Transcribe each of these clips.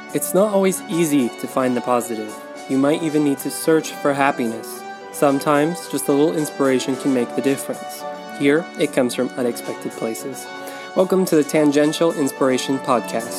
It's not always easy to find the positive. You might even need to search for happiness. Sometimes, just a little inspiration can make the difference. Here, it comes from unexpected places. Welcome to the Tangential Inspiration Podcast.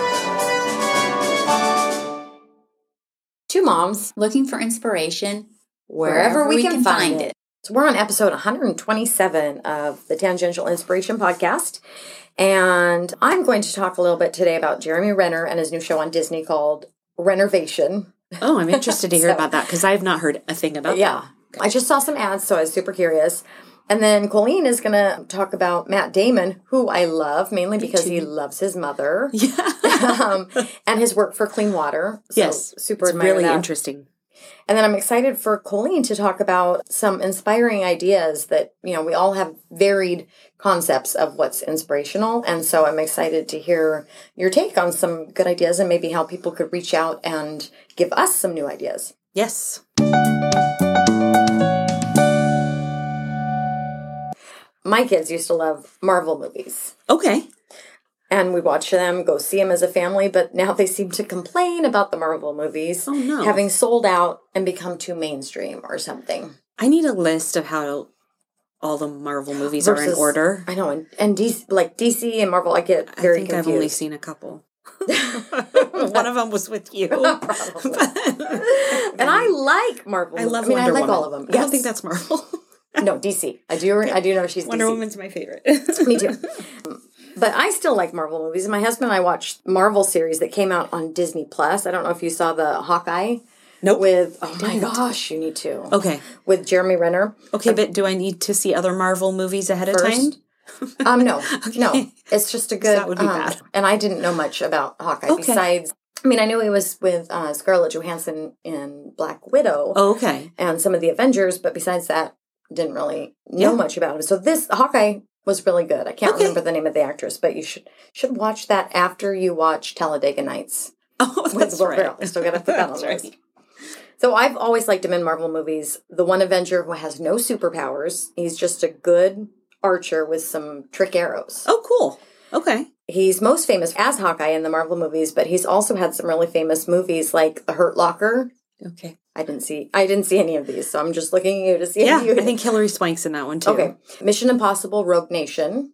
Two moms looking for inspiration wherever we can find it. So we're on episode 127 of the Tangential Inspiration Podcast. And I'm going to talk a little bit today about Jeremy Renner and his new show on Disney called Rennervation. Oh, I'm interested to hear about that because I've not heard a thing about that. Yeah. I just saw some ads, so I was super curious. And then Colleen is going to talk about Matt Damon, who I love, mainly because he loves his mother. Yeah. And his work for Clean Water. So yes. Super it's admire really that. Interesting. And then I'm excited for Colleen to talk about some inspiring ideas that, we all have varied concepts of what's inspirational. And so I'm excited to hear your take on some good ideas and maybe how people could reach out and give us some new ideas. Yes. My kids used to love Marvel movies. Okay. And we watch them, go see them as a family, but now they seem to complain about the Marvel movies having sold out and become too mainstream or something. I need a list of how all the Marvel movies are in order. I know, and DC, like DC and Marvel, I get very confused. I've only seen a couple. One of them was with you. Probably. And I like Marvel. I love Wonder Woman. I like all of them. I don't think that's Marvel. No, DC. I do know she's Wonder DC. Woman's my favorite. Me too. But I still like Marvel movies. My husband and I watched Marvel series that came out on Disney Plus. I don't know if you saw the Hawkeye. Nope. My gosh, you need to. Okay. With Jeremy Renner. Okay, but do I need to see other Marvel movies ahead of time? No. Okay. No. It's just a good... That would be bad. And I didn't know much about Hawkeye besides... I mean, I knew he was with Scarlett Johansson in Black Widow. Oh, okay. And some of the Avengers, but besides that, didn't really know much about him. So this Hawkeye was really good. I can't remember the name of the actress, but you should watch that after you watch Talladega Nights. Oh, that's right. Still got to put that on the list. So I've always liked him in Marvel movies. The one Avenger who has no superpowers. He's just a good archer with some trick arrows. Oh, cool. Okay. He's most famous as Hawkeye in the Marvel movies, but he's also had some really famous movies like The Hurt Locker. Okay. I didn't see any of these, so I'm just looking at you to see. Yeah, I think Hilary Swank's in that one too. Okay. Mission Impossible, Rogue Nation,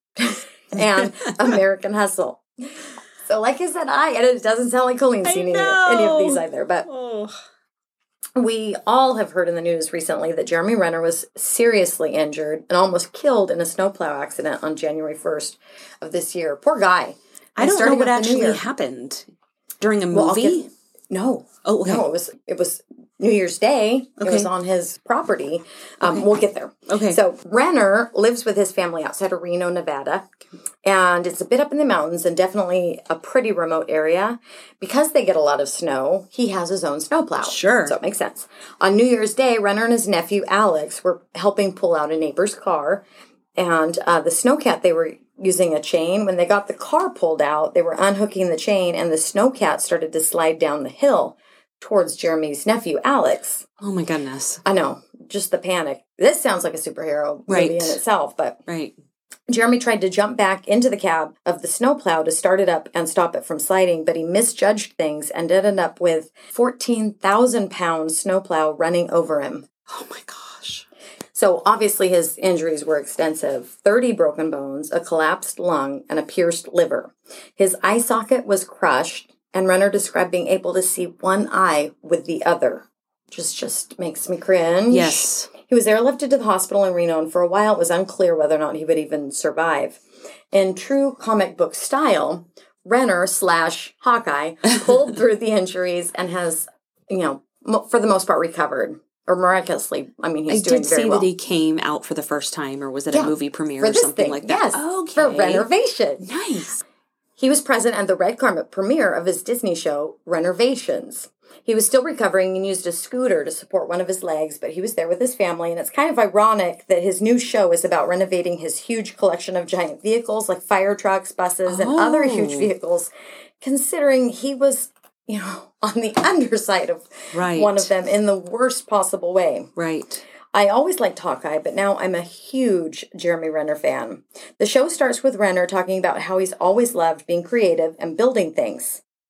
and American Hustle. So like I said, and it doesn't sound like Colleen's seen any of these either, but we all have heard in the news recently that Jeremy Renner was seriously injured and almost killed in a snowplow accident on January 1st of this year. Poor guy. I don't know what actually happened. During a movie? No. Oh, okay. No, it was New Year's Day. Okay. It was on his property. We'll get there. Okay. So Renner lives with his family outside of Reno, Nevada. And it's a bit up in the mountains and definitely a pretty remote area. Because they get a lot of snow, he has his own snowplow. Sure. So it makes sense. On New Year's Day, Renner and his nephew, Alex, were helping pull out a neighbor's car. And the snowcat, they were using a chain. When they got the car pulled out, they were unhooking the chain, and the snowcat started to slide down the hill towards Jeremy's nephew, Alex. Oh, my goodness. I know. Just the panic. This sounds like a superhero movie in itself, but... Right. Jeremy tried to jump back into the cab of the snowplow to start it up and stop it from sliding, but he misjudged things and ended up with 14,000-pound snowplow running over him. Oh, my gosh. So obviously his injuries were extensive. 30 broken bones, a collapsed lung, and a pierced liver. His eye socket was crushed, and Renner described being able to see one eye with the other. Just makes me cringe. Yes. He was airlifted to the hospital in Reno, and for a while it was unclear whether or not he would even survive. In true comic book style, Renner/Hawkeye pulled through the injuries and has, for the most part recovered. Or miraculously, he's doing very well. I did see that he came out for the first time, or was it a movie premiere or something like that? Yes, for Rennervation. Nice. He was present at the red carpet premiere of his Disney show, Rennervations. He was still recovering and used a scooter to support one of his legs, but he was there with his family, and it's kind of ironic that his new show is about renovating his huge collection of giant vehicles like fire trucks, buses, and other huge vehicles, considering he was on the underside of one of them in the worst possible way. Right. I always liked Hawkeye, but now I'm a huge Jeremy Renner fan. The show starts with Renner talking about how he's always loved being creative and building things.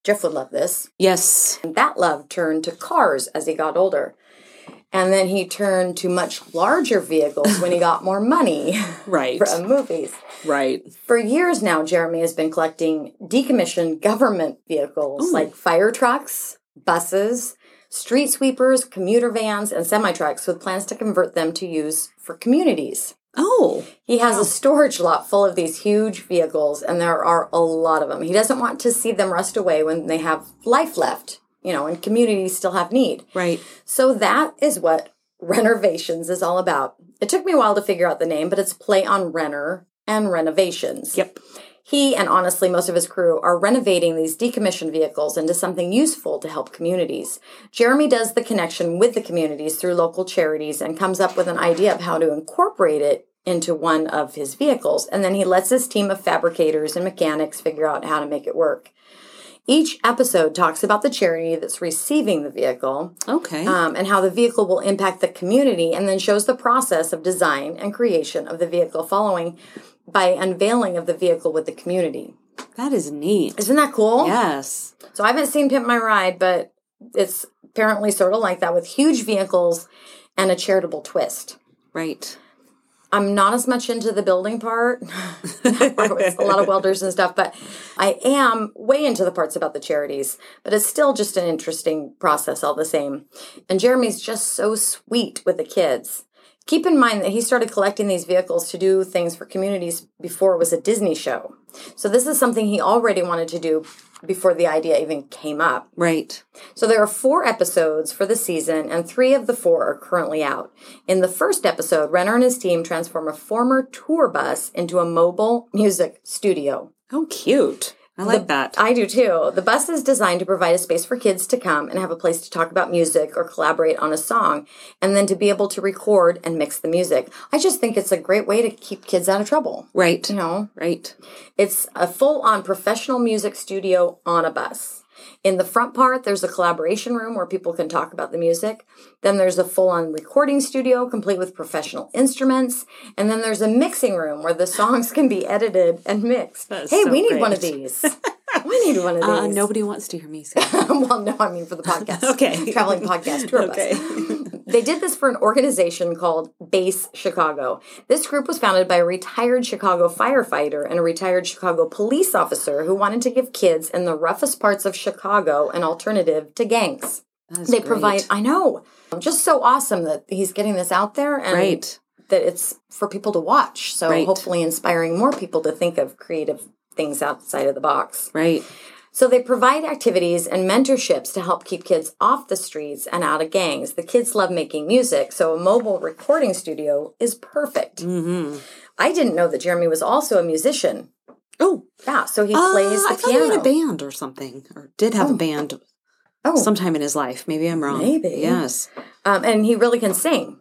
Jeff would love this. Yes. And that love turned to cars as he got older. And then he turned to much larger vehicles when he got more money Right. from movies. Right. For years now, Jeremy has been collecting decommissioned government vehicles like fire trucks, buses, street sweepers, commuter vans, and semi-trucks with plans to convert them to use for communities. Oh. He has a storage lot full of these huge vehicles, and there are a lot of them. He doesn't want to see them rust away when they have life left, and communities still have need. Right. So that is what Renovations is all about. It took me a while to figure out the name, but it's play on Renner and renovations. Yep. He, and honestly most of his crew, are renovating these decommissioned vehicles into something useful to help communities. Jeremy does the connection with the communities through local charities and comes up with an idea of how to incorporate it into one of his vehicles. And then he lets his team of fabricators and mechanics figure out how to make it work. Each episode talks about the charity that's receiving the vehicle. Okay. And how the vehicle will impact the community, and then shows the process of design and creation of the vehicle following by unveiling of the vehicle with the community. That is neat. Isn't that cool? Yes. So I haven't seen Pimp My Ride, but it's apparently sort of like that with huge vehicles and a charitable twist. Right. I'm not as much into the building part. It's a lot of welders and stuff, but I am way into the parts about the charities. But it's still just an interesting process all the same. And Jeremy's just so sweet with the kids. Keep in mind that he started collecting these vehicles to do things for communities before it was a Disney show. So this is something he already wanted to do before the idea even came up. Right. So there are 4 episodes for the season, and 3 of the 4 are currently out. In the first episode, Renner and his team transform a former tour bus into a mobile music studio. Oh, cute. I like that. I do too. The bus is designed to provide a space for kids to come and have a place to talk about music or collaborate on a song, and then to be able to record and mix the music. I just think it's a great way to keep kids out of trouble. Right. Right. It's a full-on professional music studio on a bus. In the front part, there's a collaboration room where people can talk about the music. Then there's a full-on recording studio complete with professional instruments. And then there's a mixing room where the songs can be edited and mixed. Hey, we need one of these. We need one of these. Nobody wants to hear me sing. Well, no, I mean for the podcast. Okay. Traveling podcast tour bus. They did this for an organization called Base Chicago. This group was founded by a retired Chicago firefighter and a retired Chicago police officer who wanted to give kids in the roughest parts of Chicago an alternative to gangs. They provide, I know, just so awesome that he's getting this out there and that it's for people to watch. So hopefully inspiring more people to think of creative things outside of the box. Right. So they provide activities and mentorships to help keep kids off the streets and out of gangs. The kids love making music, so a mobile recording studio is perfect. Mm-hmm. I didn't know that Jeremy was also a musician. Oh. Yeah, so he plays the I thought piano. he had a band or something, or did have a band sometime in his life. Maybe I'm wrong. Maybe. Yes. And he really can sing.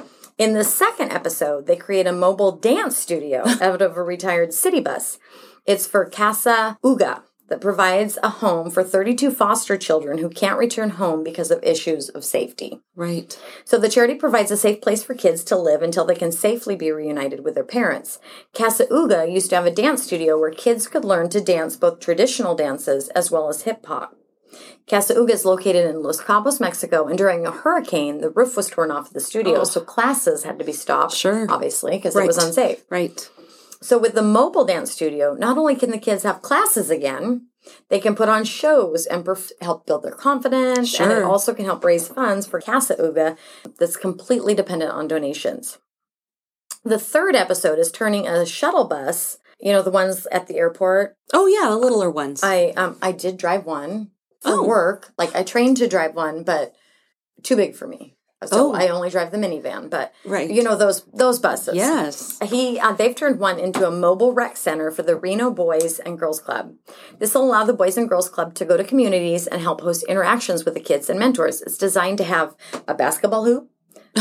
In the second episode, they create a mobile dance studio out of a retired city bus. It's for Casa Uga, that provides a home for 32 foster children who can't return home because of issues of safety. Right. So the charity provides a safe place for kids to live until they can safely be reunited with their parents. Casa Uga used to have a dance studio where kids could learn to dance both traditional dances as well as hip-hop. Casa Uga is located in Los Cabos, Mexico, and during a hurricane, the roof was torn off of the studio, so classes had to be stopped, obviously, because it was unsafe. Right. So with the mobile dance studio, not only can the kids have classes again, they can put on shows and help build their confidence, and it also can help raise funds for Casa Uga that's completely dependent on donations. The third episode is turning a shuttle bus, the ones at the airport. Oh, yeah, the littler ones. I did drive one for work. Like, I trained to drive one, but too big for me. So I only drive the minivan, but those buses. Yes. They've turned one into a mobile rec center for the Reno Boys and Girls Club. This will allow the Boys and Girls Club to go to communities and help host interactions with the kids and mentors. It's designed to have a basketball hoop,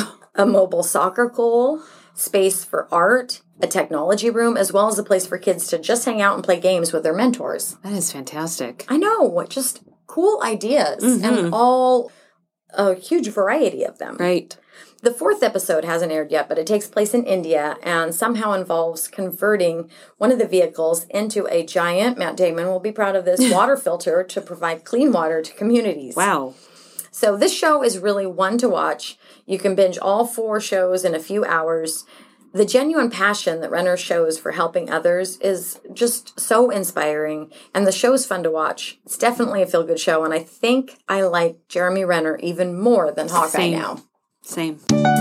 a mobile soccer goal, space for art, a technology room, as well as a place for kids to just hang out and play games with their mentors. That is fantastic. I know, just cool ideas and all a huge variety of them. Right. The 4th episode hasn't aired yet, but it takes place in India and somehow involves converting one of the vehicles into a giant, Matt Damon will be proud of this, water filter to provide clean water to communities. Wow. So this show is really one to watch. You can binge all 4 shows in a few hours. The genuine passion that Renner shows for helping others is just so inspiring, and the show's fun to watch. It's definitely a feel-good show, and I think I like Jeremy Renner even more than Hawkeye now. Same.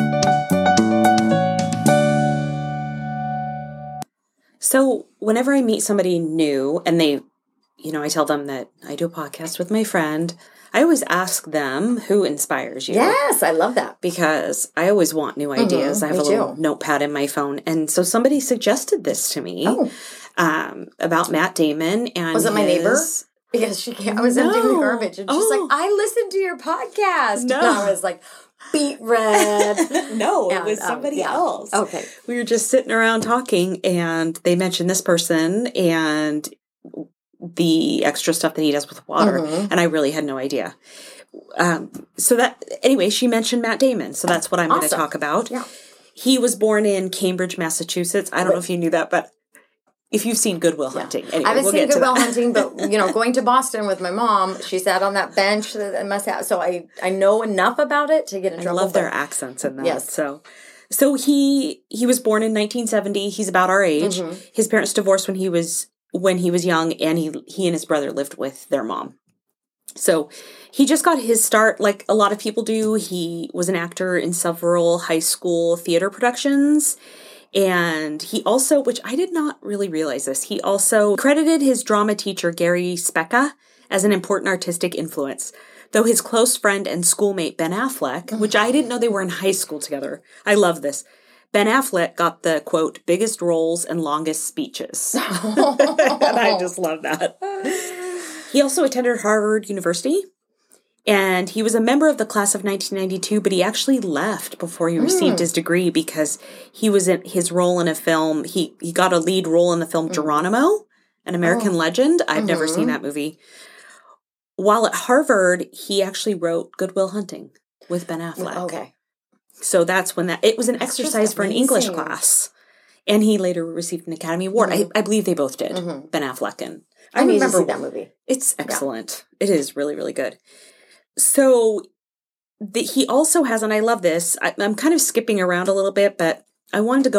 So whenever I meet somebody new and they, I tell them that I do a podcast with my friend, I always ask them who inspires you. Yes, I love that. Because I always want new ideas. I have a little notepad in my phone. And so somebody suggested this to me about Matt Damon. And was it my neighbor? Because I was emptying the garbage and she's like, I listened to your podcast. No. And I was like, beet red. No, it was somebody else. Okay. We were just sitting around talking and they mentioned this person and the extra stuff that he does with water. And I really had no idea. Anyway, she mentioned Matt Damon. So that's what I'm going to talk about. Yeah. He was born in Cambridge, Massachusetts. I don't know if you knew that, but if you've seen Good Will Hunting. Anyway, I haven't seen Good Will Hunting, but, going to Boston with my mom, she sat on that bench that must have, so I know enough about it to get in trouble. I love their accents in that. Yes. So he was born in 1970. He's about our age. His parents divorced when he was young, and he and his brother lived with their mom. So he just got his start like a lot of people do. He was an actor in several high school theater productions. And he also, which I did not really realize this, he also credited his drama teacher, Gary Specka, as an important artistic influence. Though his close friend and schoolmate, Ben Affleck, which I didn't know they were in high school together. I love this. Ben Affleck got the, quote, biggest roles and longest speeches. And I just love that. He also attended Harvard University. And he was a member of the class of 1992, but he actually left before he received his degree because he was in his role in a film. He got a lead role in the film Geronimo, An American Legend. I've never seen that movie. While at Harvard, he actually wrote Good Will Hunting with Ben Affleck. Okay. So that's when it was an exercise for an English class. And he later received an Academy Award. I believe they both did, Ben Affleck and I need to see that movie. It's excellent. Yeah. It is really, really good. So he also has, and I love this, I'm kind of skipping around a little bit, but I wanted to go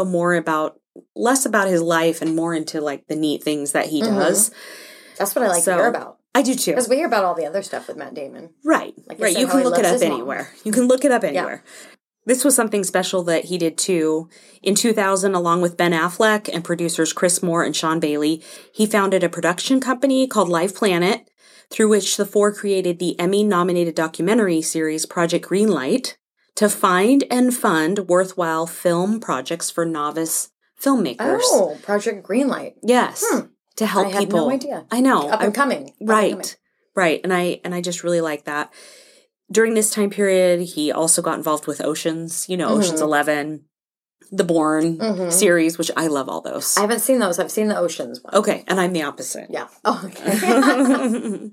less about his life and more into like the neat things that he does. That's what I like to hear about. I do too. Because we hear about all the other stuff with Matt Damon. Right. Right. You can look it up anywhere. You can look it up anywhere. This was something special that he did too. In 2000, along with Ben Affleck and producers Chris Moore and Sean Bailey, he founded a production company called Live Planet, through which the four created the Emmy-nominated documentary series Project Greenlight to find and fund worthwhile film projects for novice filmmakers. Oh, Project Greenlight. Yes. To help people. I had no idea. I know. Up and coming. Right. And I just really like that. During this time period, he also got involved with Oceans, Oceans 11, the Bourne series, which I love all those. I haven't seen those. I've seen the Oceans one. Okay, and I'm the opposite. Yeah. Oh, okay.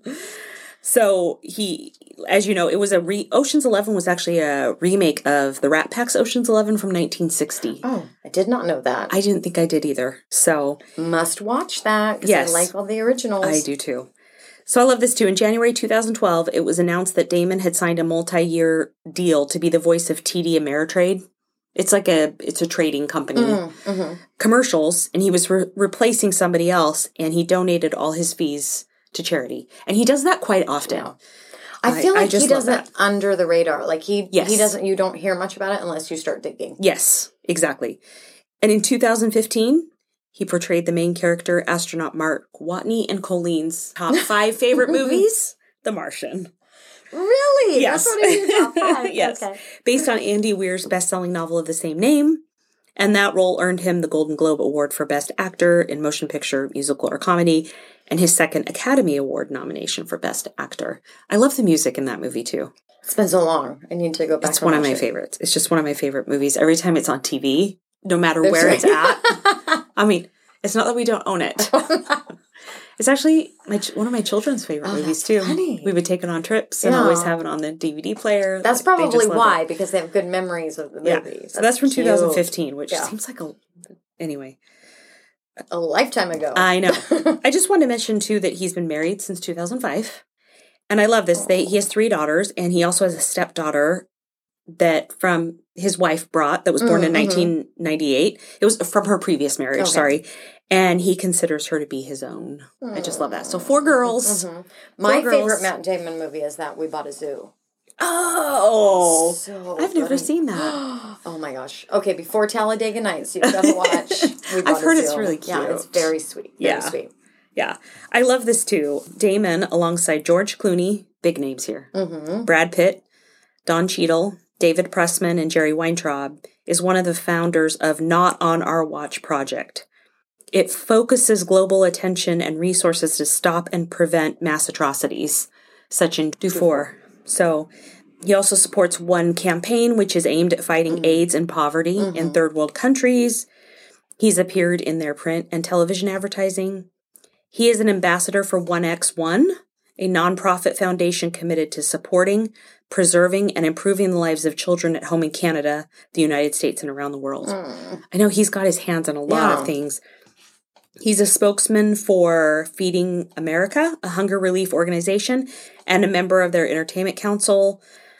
So he, as you know, it was Oceans 11 was actually a remake of the Rat Pack's Oceans 11 from 1960. Oh, I did not know that. I didn't think I did either. So must watch that because I like all the originals. I do too. So I love this too. In January 2012, it was announced that Damon had signed a multi-year deal to be the voice of TD Ameritrade. It's a trading company. Commercials, and he was replacing somebody else, and he donated all his fees to charity. And he does that quite often. Yeah. I feel like he does it under the radar. Like he doesn't, you don't hear much about it unless you start digging. Yes, exactly. And in 2015, he portrayed the main character, astronaut Mark Watney, in Colleen's top 5 favorite movies, The Martian. Really? Yes. That's what it is, top 5? Yes. Okay. Based on Andy Weir's best-selling novel of the same name. And that role earned him the Golden Globe Award for Best Actor in Motion Picture, Musical, or Comedy, and his second Academy Award nomination for Best Actor. I love the music in that movie, too. It's been so long. I need to go back. It's one of my favorites. It's just one of my favorite movies. Every time it's on TV, no matter where it's at. I mean, it's not that we don't own it. It's actually one of my children's favorite movies, too. Funny. We would take it on trips and always have it on the DVD player. That's probably why, because they have good memories of the movie. Yeah. So that's from 2015, which seems like anyway. A lifetime ago. I know. I just wanted to mention, too, that he's been married since 2005. And I love this. He has 3 daughters, and he also has a stepdaughter that from his wife brought that was born in 1998. It was from her previous marriage, sorry. And he considers her to be his own. I just love that. So 4 girls. My favorite Matt Damon movie is that We Bought a Zoo. Oh, so I've never seen that. Oh my gosh. Okay, before Talladega Nights, you've got to watch We Bought I've heard a Zoo. it's really cute. Yeah, it's very sweet. Very sweet. Yeah. I love this too. Damon alongside George Clooney, big names here. Brad Pitt, Don Cheadle, David Pressman, and Jerry Weintraub is one of the founders of Not on Our Watch project. It focuses global attention and resources to stop and prevent mass atrocities, such in Darfur. So he also supports one campaign, which is aimed at fighting AIDS and poverty in third world countries. He's appeared in their print and television advertising. He is an ambassador for 1X1, a nonprofit foundation committed to supporting, preserving, and improving the lives of children at home in Canada, the United States, and around the world. I know he's got his hands on a lot of things. He's a spokesman for Feeding America, a hunger relief organization, and a member of their entertainment council.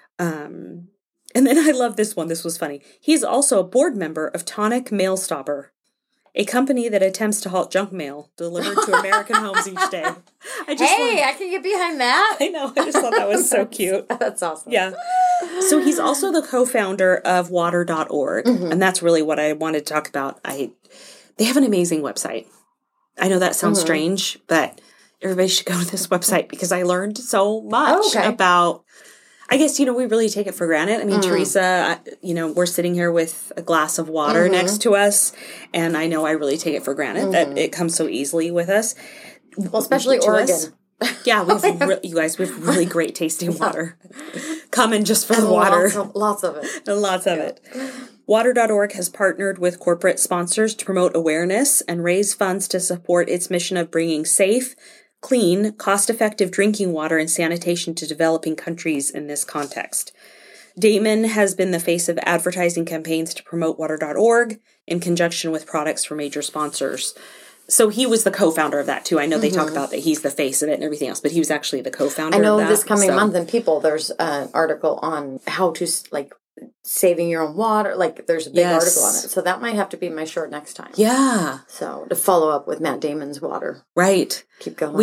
And then I love this one. This was funny. He's also a board member of Tonic Mail Stopper, a company that attempts to halt junk mail delivered to American homes each day. I can get behind that. I know. I just thought that was so cute. That's awesome. Yeah. So he's also the co-founder of water.org. And that's really what I wanted to talk about. They have an amazing website. I know that sounds strange, but everybody should go to this website because I learned so much about, I guess, we really take it for granted. I mean, Teresa, we're sitting here with a glass of water next to us, and I know I really take it for granted that it comes so easily with us. Well, especially Oregon. Yeah, you guys, we have really great tasting water coming just for the water. Lots of it. And lots of it. Water.org has partnered with corporate sponsors to promote awareness and raise funds to support its mission of bringing safe, clean, cost-effective drinking water and sanitation to developing countries in this context. Damon has been the face of advertising campaigns to promote Water.org in conjunction with products for major sponsors. So he was the co-founder of that, too. I know they talk about that he's the face of it and everything else, but he was actually the co-founder of that. I know this coming month in People, there's an article on how to, saving your own water. There's a big article on it. So that might have to be my short next time. Yeah. So to follow up with Matt Damon's water. Right. Keep going.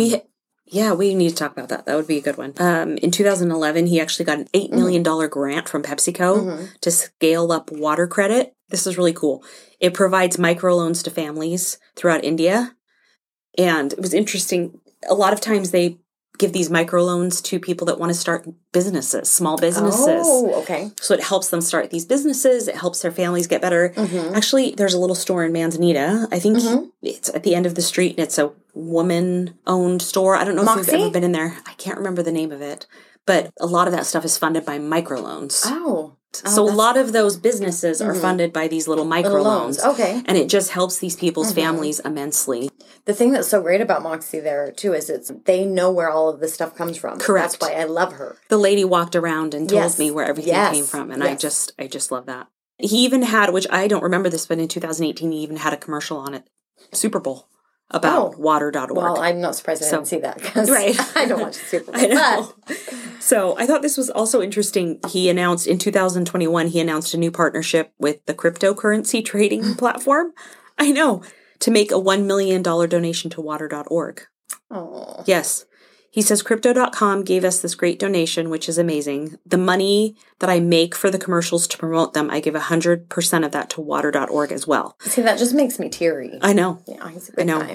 We need to talk about that. That would be a good one. In 2011, he actually got an $8 million grant from PepsiCo to scale up water credit. This is really cool. It provides microloans to families throughout India. And it was interesting. A lot of times they give these microloans to people that want to start businesses, small businesses. Oh, okay. So it helps them start these businesses. It helps their families get better. Actually, there's a little store in Manzanita. I think it's at the end of the street, and it's a woman-owned store. I don't know if you've ever been in there. I can't remember the name of it. But a lot of that stuff is funded by microloans. Oh. So a lot of those businesses are funded by these little microloans. Okay. And it just helps these people's families immensely. The thing that's so great about Moxie there, too, is they know where all of this stuff comes from. Correct. That's why I love her. The lady walked around and told me where everything came from. And I just love that. He even had, which I don't remember this, but in 2018, he even had a commercial on it. Super Bowl. About water.org. Well, I'm not surprised I didn't see that because I don't watch the Super Bowl. I know. So I thought this was also interesting. He announced in 2021, he announced a new partnership with the cryptocurrency trading platform. I know. To make a $1 million donation to water.org. Oh. Yes. He says, Crypto.com gave us this great donation, which is amazing. The money that I make for the commercials to promote them, I give 100% of that to water.org as well. See, that just makes me teary. I know. Yeah, he's a good guy.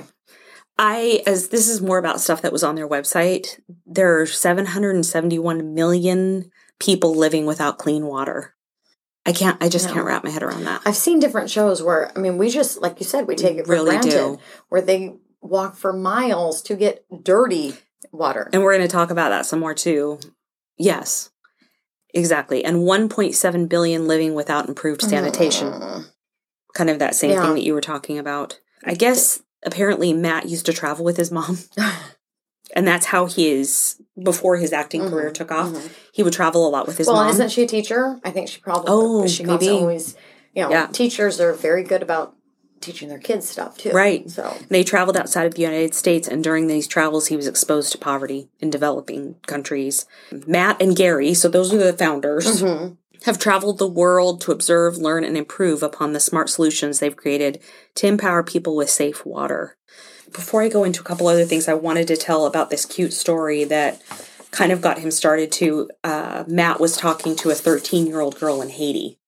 As this is more about stuff that was on their website, there are 771 million people living without clean water. I just can't wrap my head around that. I've seen different shows where, we just, like you said, we take it for granted. Where they walk for miles to get dirty water. And we're going to talk about that some more too. Yes, exactly. And 1.7 billion living without improved sanitation. Kind of that same thing that you were talking about. I guess apparently Matt used to travel with his mom. And that's how before his acting career took off, he would travel a lot with his mom. Well, isn't she a teacher? I think she probably, she maybe. Always, teachers are very good about teaching their kids stuff too. Right. So they traveled outside of the United States, and during these travels, he was exposed to poverty in developing countries. Matt and Gary, so those are the founders, have traveled the world to observe, learn, and improve upon the smart solutions they've created to empower people with safe water. Before I go into a couple other things, I wanted to tell about this cute story that kind of got him started to. Matt was talking to a 13-year-old girl in Haiti.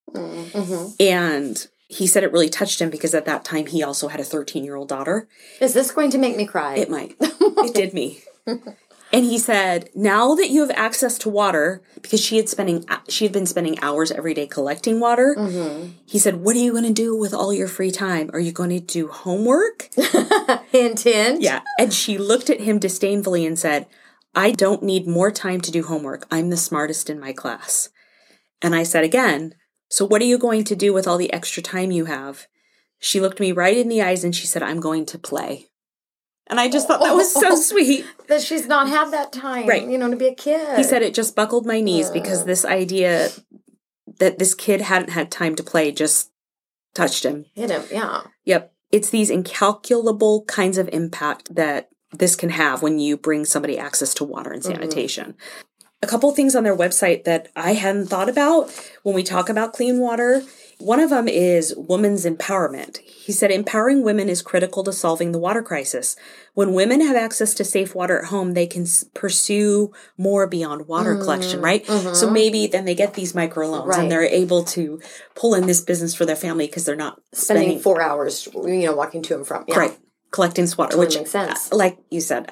And he said it really touched him because at that time he also had a 13-year-old daughter. Is this going to make me cry? It might. It did me. And he said, now that you have access to water, because she had been spending hours every day collecting water, he said, what are you going to do with all your free time? Are you going to do homework? Hint, hint. Yeah. And she looked at him disdainfully and said, I don't need more time to do homework. I'm the smartest in my class. And I said again, so what are you going to do with all the extra time you have? She looked me right in the eyes and she said, I'm going to play. And I just thought that was so sweet. That she's not had that time, to be a kid. He said it just buckled my knees because this idea that this kid hadn't had time to play just touched him. Hit him, yeah. Yep. It's these incalculable kinds of impact that this can have when you bring somebody access to water and sanitation. A couple things on their website that I hadn't thought about when we talk about clean water. One of them is women's empowerment. He said, empowering women is critical to solving the water crisis. When women have access to safe water at home, they can pursue more beyond water collection, right? So maybe then they get these microloans and they're able to pull in this business for their family because they're not spending 4 hours, walking to and from. Yeah. Right. Collecting this water, which makes sense. Like you said,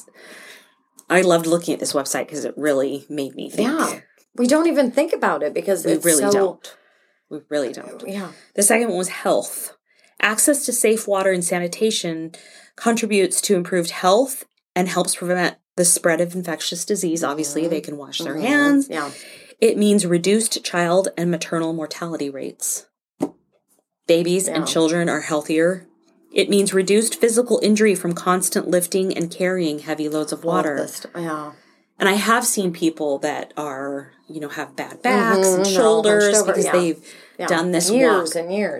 I loved looking at this website because it really made me think. Yeah. We don't even think about it because we really don't. We really don't. Yeah. The second one was health. Access to safe water and sanitation contributes to improved health and helps prevent the spread of infectious disease. Obviously, they can wash their hands. Yeah. It means reduced child and maternal mortality rates. Babies and children are healthier. It means reduced physical injury from constant lifting and carrying heavy loads of water. And I have seen people that are, have bad backs and shoulders because they've done this years walk. And years.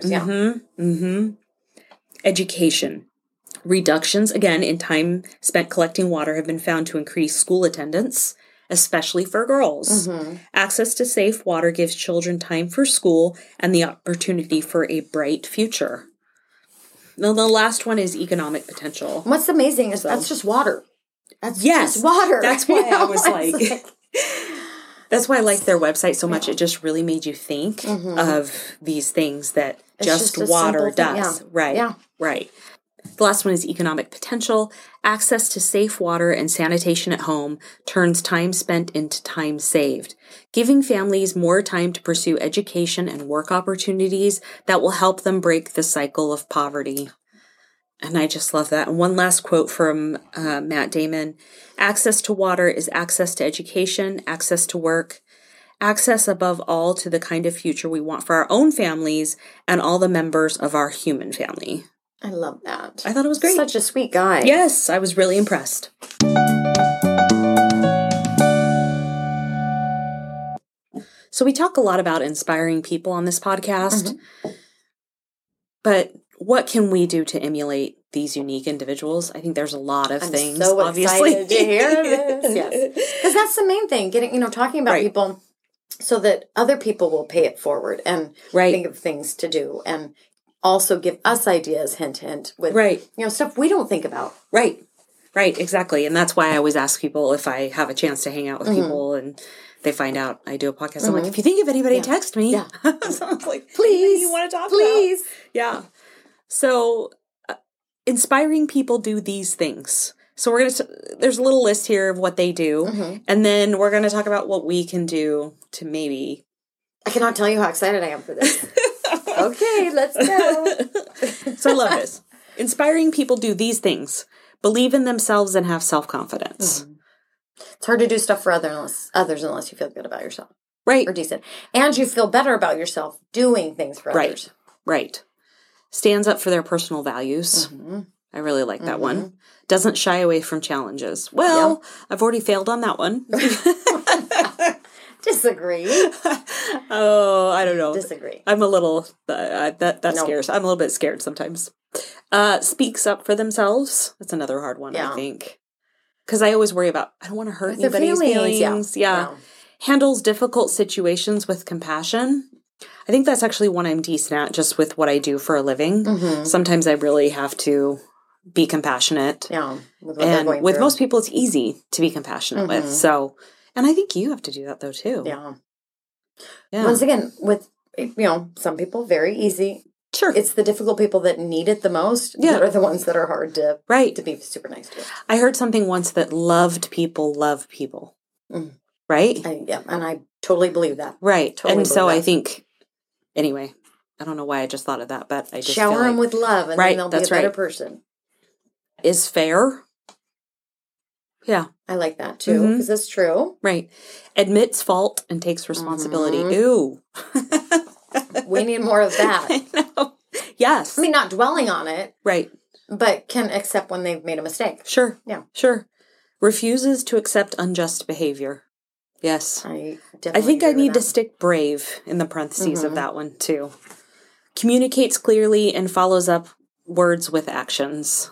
Education. Reductions, again, in time spent collecting water have been found to increase school attendance, especially for girls. Access to safe water gives children time for school and the opportunity for a bright future. Now, the last one is economic potential. What's amazing is that's just water. That's just water. That's why I was like, that's why I liked their website so much. It just really made you think of these things that just water does. Right. Yeah. Right. The last one is economic potential. Access to safe water and sanitation at home turns time spent into time saved, giving families more time to pursue education and work opportunities that will help them break the cycle of poverty. And I just love that. And one last quote from Matt Damon. Access to water is access to education, access to work, access above all to the kind of future we want for our own families and all the members of our human family. I love that. I thought it was great. Such a sweet guy. Yes, I was really impressed. So we talk a lot about inspiring people on this podcast, but what can we do to emulate these unique individuals? I think there's a lot of things, so obviously. Excited to hear this. Yes. Because that's the main thing, talking about people so that other people will pay it forward and think of things to do and also give us ideas, hint, hint, with stuff we don't think about. Right, exactly. And that's why I always ask people if I have a chance to hang out with people and they find out I do a podcast. I'm like, if you think of anybody, text me. Yeah. So I was like, please, you want to talk please. about? Yeah. So inspiring people do these things. So we're going to, there's a little list here of what they do. And then we're going to talk about what we can do to maybe. I cannot tell you how excited I am for this. Okay, let's go. So I love this. Inspiring people do these things. Believe in themselves and have self-confidence. It's hard to do stuff for others unless you feel good about yourself. Right. Or decent. And you feel better about yourself doing things for others. Right. Stands up for their personal values. I really like that one. Doesn't shy away from challenges. Well, I've already failed on that one. Disagree. Oh, I don't know. Disagree. I'm a little, that scares. I'm a little bit scared sometimes. Speaks up for themselves. That's another hard one, I think. Because I always worry about, I don't want to hurt anybody's feelings. Yeah. Handles difficult situations with compassion. I think that's actually one I'm decent at, just with what I do for a living. Sometimes I really have to be compassionate. Yeah. And with most people, it's easy to be compassionate with. So, and I think you have to do that though, too. Yeah. Once again, with, some people, very easy. Sure. It's the difficult people that need it the most that are the ones that are hard to be super nice to. I heard something once that loved people love people. Right? And I totally believe that. Right. Totally and so that. I think, anyway, I don't know why I just thought of that, but I just shower them with love and then they'll be a better person. Is fair. Yeah. I like that too, because it's true. Right. Admits fault and takes responsibility. Ooh. We need more of that. I know. Yes. I mean, not dwelling on it. Right. But can accept when they've made a mistake. Sure. Yeah. Sure. Refuses to accept unjust behavior. Yes. I think I need to stick brave in the parentheses of that one too. Communicates clearly and follows up words with actions.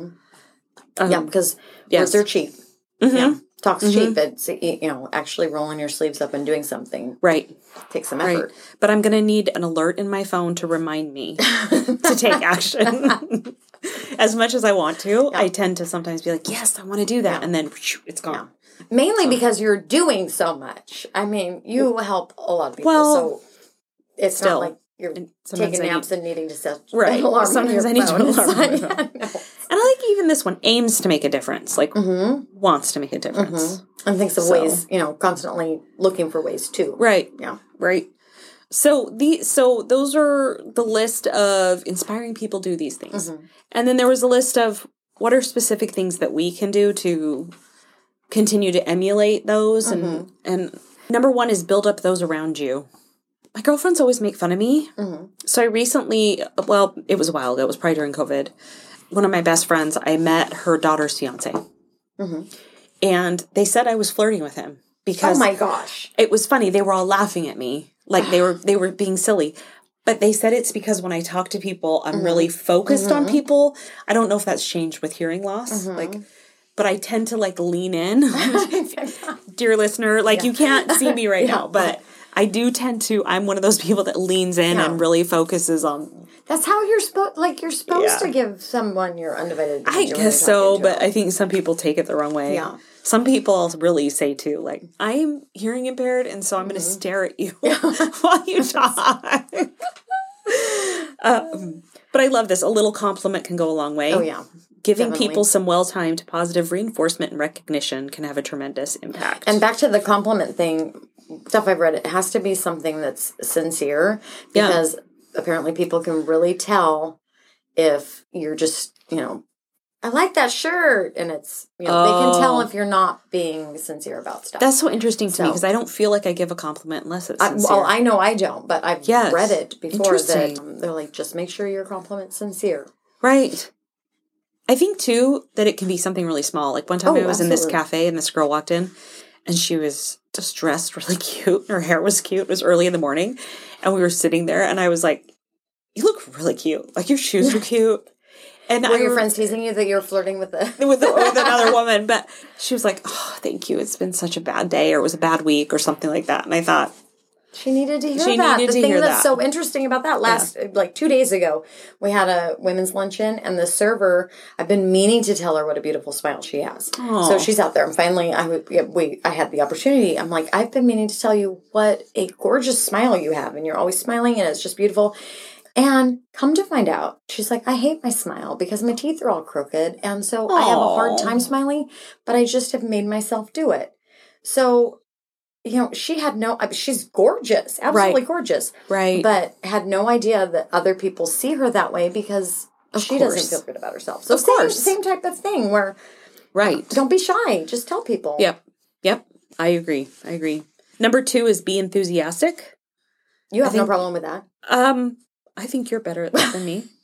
Because words are cheap. Yeah. Talk's cheap. It's, actually rolling your sleeves up and doing something. Right. Takes some effort. Right. But I'm going to need an alert in my phone to remind me to take action. As much as I want to, I tend to sometimes be like, yes, I want to do that. And then it's gone. Yeah. Mainly because you're doing so much. I mean, you help a lot of people. So it's not like you're taking naps and needing to set an alarm. Sometimes I need to alarm. And I like even this one, aims to make a difference, like wants to make a difference. And thinks of ways, constantly looking for ways too. Right. Yeah. Right. So those are the list of inspiring people do these things. And then there was a list of what are specific things that we can do to continue to emulate those. And number one is build up those around you. My girlfriends always make fun of me. So I recently, it was a while ago. It was probably during COVID. One of my best friends, I met her daughter's fiance. And they said I was flirting with him because... Oh my gosh. It was funny. They were all laughing at me. Like they were being silly. But they said it's because when I talk to people, I'm really focused on people. I don't know if that's changed with hearing loss. But I tend to lean in. Dear listener, you can't see me right now, but I do tend to, I'm one of those people that leans in and really focuses on. That's how you're supposed, you're supposed to give someone your undivided attention. I guess so, but I think some people take it the wrong way. Yeah. Some people really say too, I'm hearing impaired, and so I'm going to stare at you while you talk. But I love this. A little compliment can go a long way. Oh, yeah. Giving people some well-timed positive reinforcement and recognition can have a tremendous impact. And back to the compliment thing, stuff I've read, it has to be something that's sincere, because apparently people can really tell if you're just, I like that shirt, and it's, they can tell if you're not being sincere about stuff. That's so interesting to me, because I don't feel like I give a compliment unless it's sincere. I know I don't, but I've read it before that they're like, just make sure your compliment's sincere. Right. I think, too, that it can be something really small. One time I was in this cafe, and this girl walked in, and she was just dressed really cute. Her hair was cute. It was early in the morning, and we were sitting there, and I was like, you look really cute. Your shoes are cute. And were your friends teasing you that you were flirting with with another woman? But she was like, oh, thank you. It's been such a bad day, or it was a bad week, or something like that. And I thought, she needed to hear that. The thing that's so interesting about that, 2 days ago, we had a women's luncheon, and the server, I've been meaning to tell her what a beautiful smile she has. Aww. So she's out there, and finally, I had the opportunity. I'm like, I've been meaning to tell you what a gorgeous smile you have, and you're always smiling, and it's just beautiful. And come to find out, she's like, I hate my smile because my teeth are all crooked, and so I have a hard time smiling, but I just have made myself do it. So... she had she's gorgeous, absolutely gorgeous. Right. But had no idea that other people see her that way because she doesn't feel good about herself. So same type of thing where, don't be shy. Just tell people. Yep. I agree. Number 2 is be enthusiastic. You have no problem with that. I think you're better at that than me.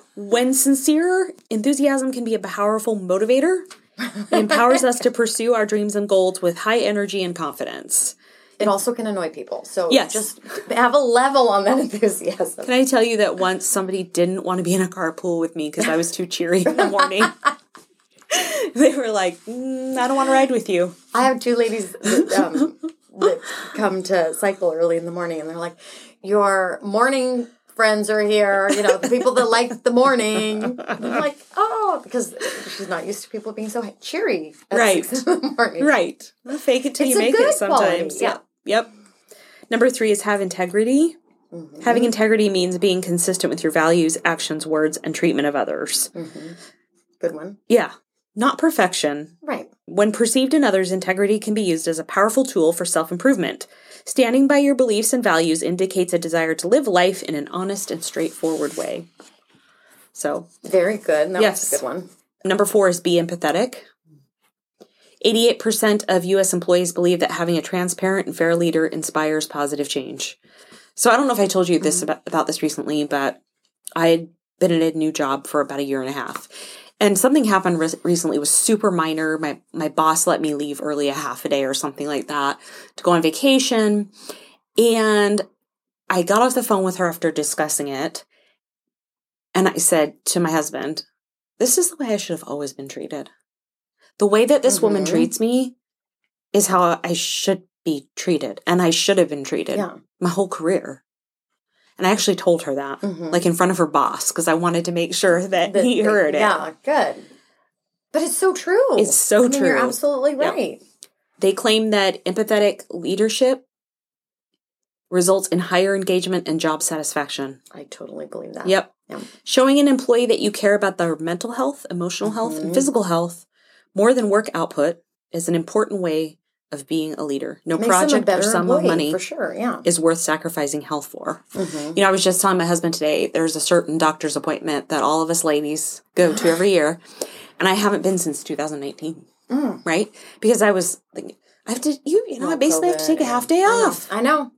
When sincere, enthusiasm can be a powerful motivator. It empowers us to pursue our dreams and goals with high energy and confidence. It also can annoy people. So yes. Just have a level on that enthusiasm. Can I tell you that once somebody didn't want to be in a carpool with me because I was too cheery in the morning? They were like, I don't want to ride with you. I have two ladies that come to cycle early in the morning, and they're like, your morning friends are here, the people that like the morning. And I'm like, oh, because she's not used to people being so cheery at 6 in the morning. Right. Well, fake it till you make it sometimes. Quality. Yeah. Yep. Number 3 is have integrity. Mm-hmm. Having integrity means being consistent with your values, actions, words, and treatment of others. Mm-hmm. Good one. Yeah. Not perfection. Right. When perceived in others, integrity can be used as a powerful tool for self-improvement. Standing by your beliefs and values indicates a desire to live life in an honest and straightforward way. So. Very good. That was a good one. Number 4 is be empathetic. 88% of U.S. employees believe that having a transparent and fair leader inspires positive change. So I don't know if I told you this about this recently, but I had been in a new job for about a year and a half. And something happened recently. It was super minor. My boss let me leave early a half a day or something like that to go on vacation. And I got off the phone with her after discussing it. And I said to my husband, this is the way I should have always been treated. The way that this woman treats me is how I should be treated. And I should have been treated my whole career. And I actually told her that, like in front of her boss, because I wanted to make sure that he heard it. Yeah, good. But it's so true. It's so true. You're absolutely right. Yep. They claim that empathetic leadership results in higher engagement and job satisfaction. I totally believe that. Yep. Showing an employee that you care about their mental health, emotional health, and physical health more than work output is an important way of being a leader. No project or sum of money for sure, is worth sacrificing health for. I was just telling my husband today, there's a certain doctor's appointment that all of us ladies go to every year, and I haven't been since 2019, right? Because I was thinking, I have to, I basically have to take a half day off. I know.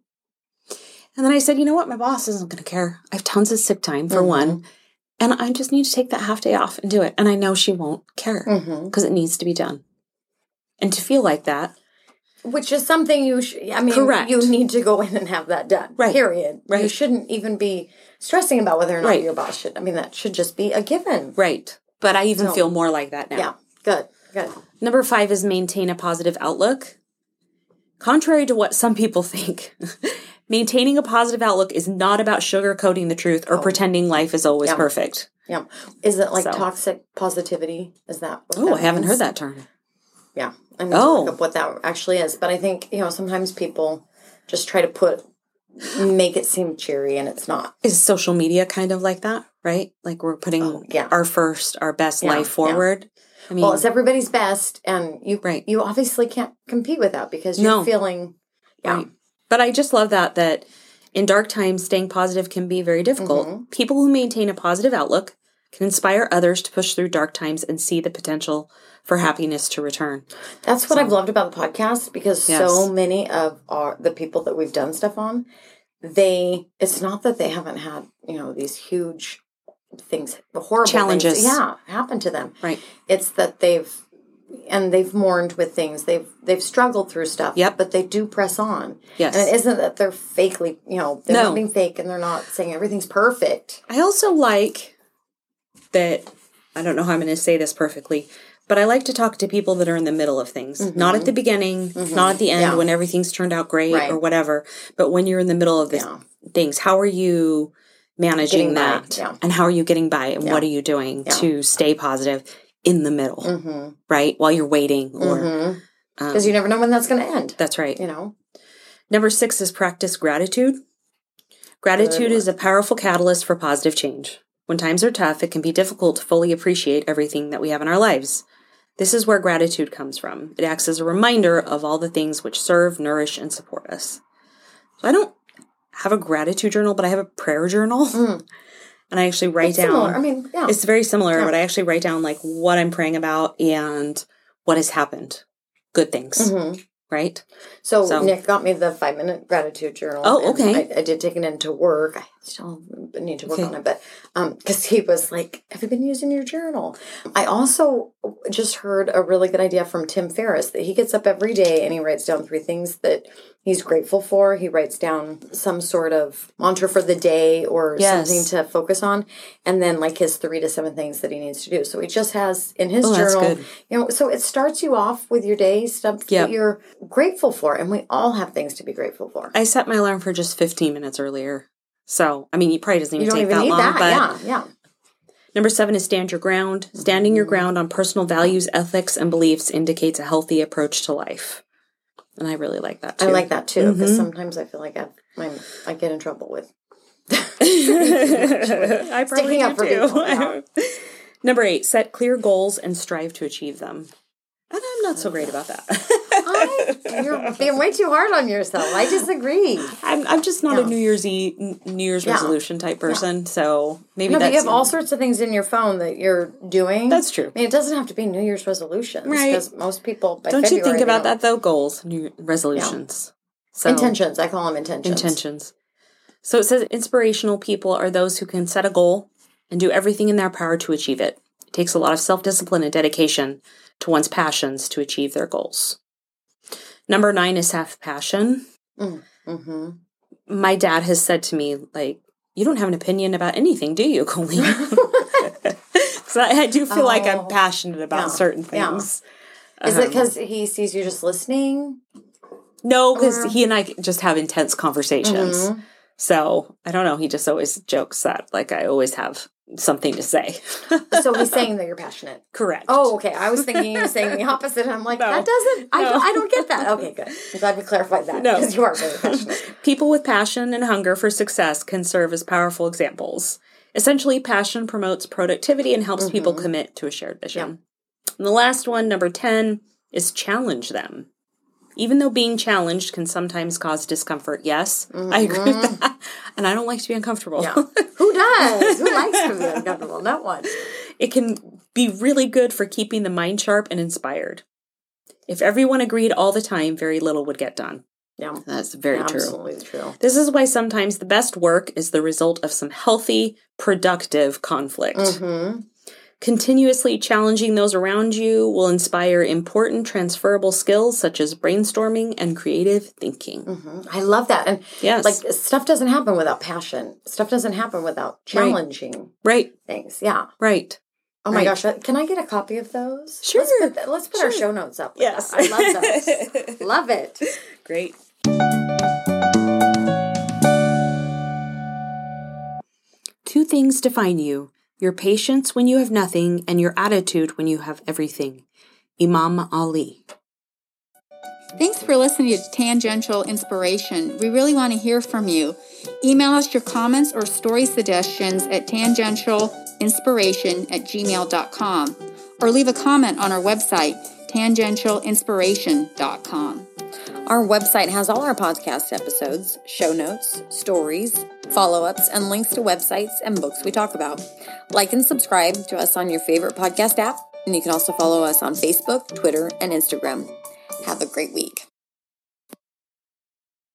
And then I said, you know what? My boss isn't going to care. I have tons of sick time for one. And I just need to take that half day off and do it. And I know she won't care because it needs to be done. And to feel like that. Which is something correct. You need to go in and have that done. Right. Period. Right. You shouldn't even be stressing about whether or not your boss should. That should just be a given. Right. But I even feel more like that now. Yeah. Good. Number 5 is maintain a positive outlook. Contrary to what some people think, maintaining a positive outlook is not about sugarcoating the truth or pretending life is always perfect. Yeah. Is it like toxic positivity? Is that what that I haven't means? heard that term. Yeah. I need to look up what that actually is. But I think, sometimes people just try to make it seem cheery and it's not. Is social media kind of like that, right? Like we're putting our best life forward. Well, it's everybody's best, and you obviously can't compete with that because you're feeling, Right. But I just love that in dark times, staying positive can be very difficult. People who maintain a positive outlook can inspire others to push through dark times and see the potential for happiness to return. That's what I've loved about the podcast, because so many of the people that we've done stuff on, it's not that they haven't had, these huge things, horrible challenges, things, happen to them. Right. It's that they've mourned with things. They've struggled through stuff. Yep. But they do press on. Yes. And it isn't that they're fakely, they're not being fake and they're not saying everything's perfect. I also like that, I don't know how I'm going to say this perfectly, but I like to talk to people that are in the middle of things. Not at the beginning, not at the end when everything's turned out great or whatever, but when you're in the middle of this things. How are you managing that? And how are you getting by? And what are you doing to stay positive in the middle, right? While you're waiting. Or because you never know when that's going to end. That's right. Number 6 is practice gratitude. Gratitude is a powerful catalyst for positive change. When times are tough, it can be difficult to fully appreciate everything that we have in our lives. This is where gratitude comes from. It acts as a reminder of all the things which serve, nourish, and support us. So I don't have a gratitude journal, but I have a prayer journal. And I actually write down. Similar. It's very similar, but I actually write down like what I'm praying about and what has happened. Good things. Right? So Nick got me the 5-minute gratitude journal. Oh, okay. I did take it into work. Still need to work on it, but because he was like, have you been using your journal? I also just heard a really good idea from Tim Ferriss that he gets up every day and he writes down 3 things that he's grateful for. He writes down some sort of mantra for the day or something to focus on, and then like his 3 to 7 things that he needs to do. So he just has in his journal, you know, so it starts you off with your day stuff that you're grateful for, and we all have things to be grateful for. I set my alarm for just 15 minutes earlier. So, I mean, it probably doesn't even take that long. But yeah. Number 7 is stand your ground. Standing your ground on personal values, ethics, and beliefs indicates a healthy approach to life. And I really like that, too. I like that, too, because sometimes I feel like I get in trouble with I probably sticking up for people. Yeah. Number 8, set clear goals and strive to achieve them. And I'm not so great about that. You're being way too hard on yourself. I disagree. I'm just not a New Year's resolution type person, so maybe that's... but you have all sorts of things in your phone that you're doing. That's true. I mean, it doesn't have to be New Year's resolutions. Right. Because most people, by Don't February, you think about that, though? Goals, New resolutions. Yeah. So, intentions. I call them intentions. So it says inspirational people are those who can set a goal and do everything in their power to achieve it. It takes a lot of self-discipline and dedication to one's passions to achieve their goals. Number 9 is have passion. Mm-hmm. My dad has said to me, like, you don't have an opinion about anything, do you, Colleen? So I do feel like I'm passionate about certain things. Yeah. Is it because he sees you just listening? No, because he and I just have intense conversations. Mm-hmm. So, I don't know. He just always jokes that, like, I always have something to say. So he's saying that you're passionate. Correct. Oh, okay. I was thinking you were saying the opposite. I'm like, that doesn't, I don't get that. Okay, good. I'm glad we clarified that. No. Because you are very passionate. People with passion and hunger for success can serve as powerful examples. Essentially, passion promotes productivity and helps people commit to a shared vision. Yeah. And the last one, number 10, is challenge them. Even though being challenged can sometimes cause discomfort, yes, I agree with that. And I don't like to be uncomfortable. Yeah. Who does? Who likes to be uncomfortable? Not one. It can be really good for keeping the mind sharp and inspired. If everyone agreed all the time, very little would get done. Yeah. That's very true. Absolutely true. This is why sometimes the best work is the result of some healthy, productive conflict. Mm-hmm. Continuously challenging those around you will inspire important transferable skills such as brainstorming and creative thinking. Mm-hmm. I love that. And like stuff doesn't happen without passion. Stuff doesn't happen without challenging things. Yeah. Right. Oh my gosh. Can I get a copy of those? Sure. Let's put our show notes up. Yes. That. I love those. Love it. Great. 2 things define you. Your patience when you have nothing, and your attitude when you have everything. Imam Ali. Thanks for listening to Tangential Inspiration. We really want to hear from you. Email us your comments or story suggestions at tangentialinspiration@gmail.com or leave a comment on our website, tangentialinspiration.com. Our website has all our podcast episodes, show notes, stories, follow-ups, and links to websites and books we talk about. Like and subscribe to us on your favorite podcast app, and you can also follow us on Facebook, Twitter, and Instagram. Have a great week.